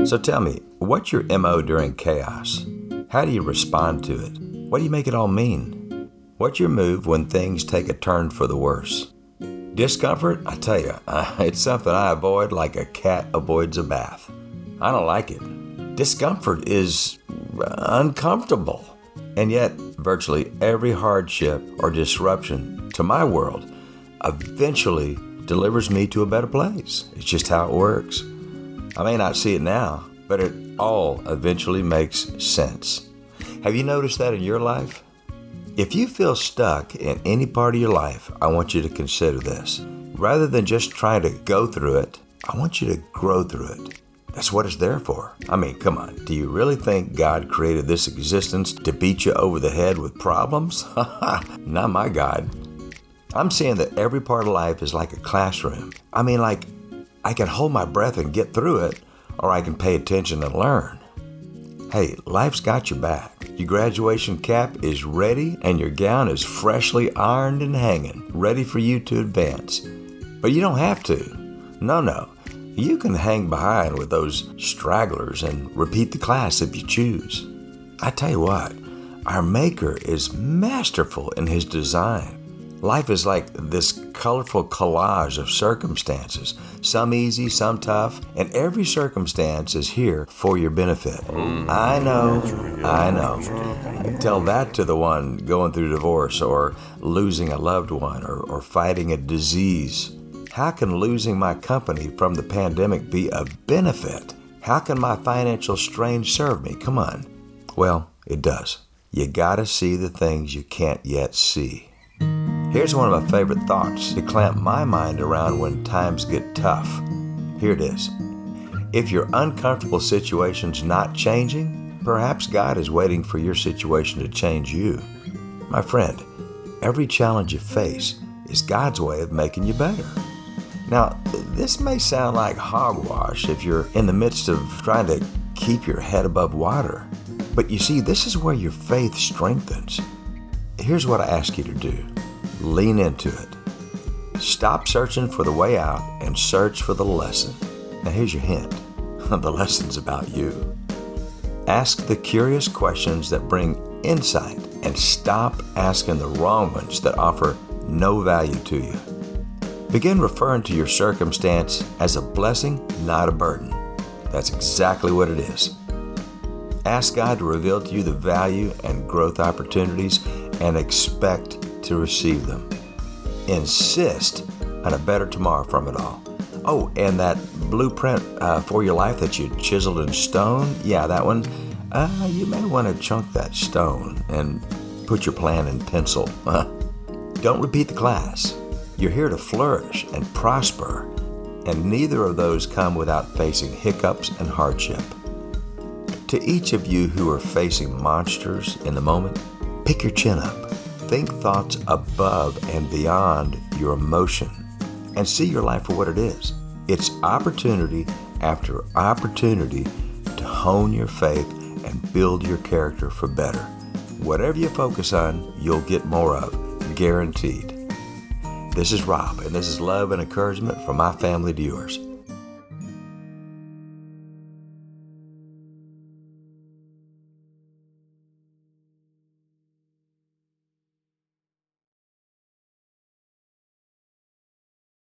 So tell me, what's your MO during chaos? How do you respond to it? What do you make it all mean? What's your move when things take a turn for the worse? Discomfort? I tell you, it's something I avoid like a cat avoids a bath. I don't like it. Discomfort is uncomfortable. And yet, virtually every hardship or disruption to my world eventually delivers me to a better place. It's just how it works. I may not see it now, but it all eventually makes sense. Have you noticed that in your life? If you feel stuck in any part of your life, I want you to consider this. Rather than just trying to go through it, I want you to grow through it. That's what it's there for. I mean, come on. Do you really think God created this existence to beat you over the head with problems? Not my God. I'm saying that every part of life is like a classroom. I mean, like, I can hold my breath and get through it, or I can pay attention and learn. Hey, life's got your back. Your graduation cap is ready and your gown is freshly ironed and hanging, ready for you to advance. But you don't have to. No. You can hang behind with those stragglers and repeat the class if you choose. I tell you what, our Maker is masterful in His design. Life is like this colorful collage of circumstances, some easy, some tough, and every circumstance is here for your benefit. I know. Tell that to the one going through divorce or losing a loved one or fighting a disease. How can losing my company from the pandemic be a benefit? How can my financial strain serve me? Come on. Well, it does. You gotta see the things you can't yet see. Here's one of my favorite thoughts to clamp my mind around when times get tough. Here it is. If your uncomfortable situation's not changing, perhaps God is waiting for your situation to change you. My friend, every challenge you face is God's way of making you better. Now, this may sound like hogwash if you're in the midst of trying to keep your head above water. But you see, this is where your faith strengthens. Here's what I ask you to do. Lean into it. Stop searching for the way out and search for the lesson. Now here's your hint. The lesson's about you. Ask the curious questions that bring insight and stop asking the wrong ones that offer no value to you. Begin referring to your circumstance as a blessing, not a burden. That's exactly what it is. Ask God to reveal to you the value and growth opportunities and expect to receive them. Insist on a better tomorrow from it all. Oh, and that blueprint for your life that you chiseled in stone, yeah, that one, you may want to chunk that stone and put your plan in pencil. Don't repeat the class. You're here to flourish and prosper, and neither of those come without facing hiccups and hardship. To each of you who are facing monsters in the moment, pick your chin up. Think thoughts above and beyond your emotion and see your life for what it is. It's opportunity after opportunity to hone your faith and build your character for better. Whatever you focus on, you'll get more of, guaranteed. This is Rob, and this is love and encouragement from my family to yours.